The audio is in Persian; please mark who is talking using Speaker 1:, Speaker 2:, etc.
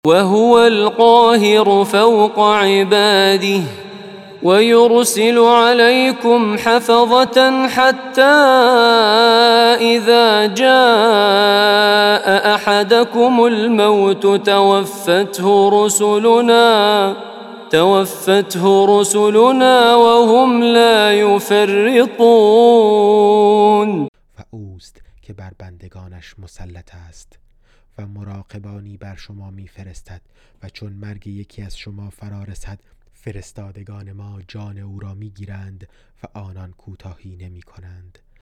Speaker 1: وهو القاهر فوق عباده ويرسل عليكم حفظة حتى إذا جاء أحدكم الموت توفته رسلنا وهم لا يفرطون.
Speaker 2: و اوست که بر بندگانش مسلط است و مراقبانی بر شما میفرستد و چون مرگ یکی از شما فرا رسد فرستادگان ما جان او را میگیرند و آنان کوتاهی نمی کنند.